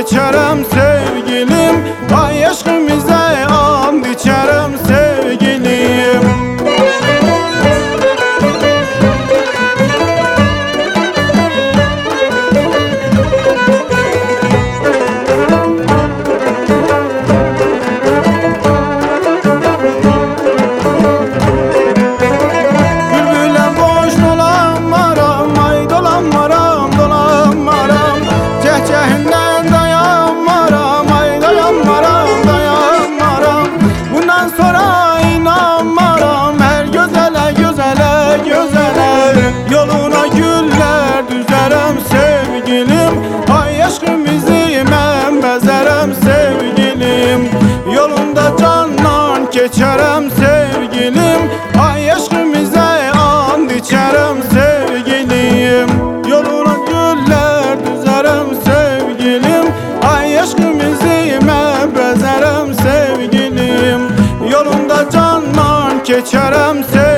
keçərəm sevgilim. Ay aşkımıza and içərəm sevgilim. Yoluna güller düzərəm sevgilim. Ay aşkımızı mən bəzərəm sevgilim. Yolunda candan keçərəm sevgilim. Ay aşkımıza and içərəm sevgilim. Yoluna güller düzərəm sevgilim. Ay aşkımızı mən bəzərəm sevgilim. Yolunda candan keçərəm sevgilim.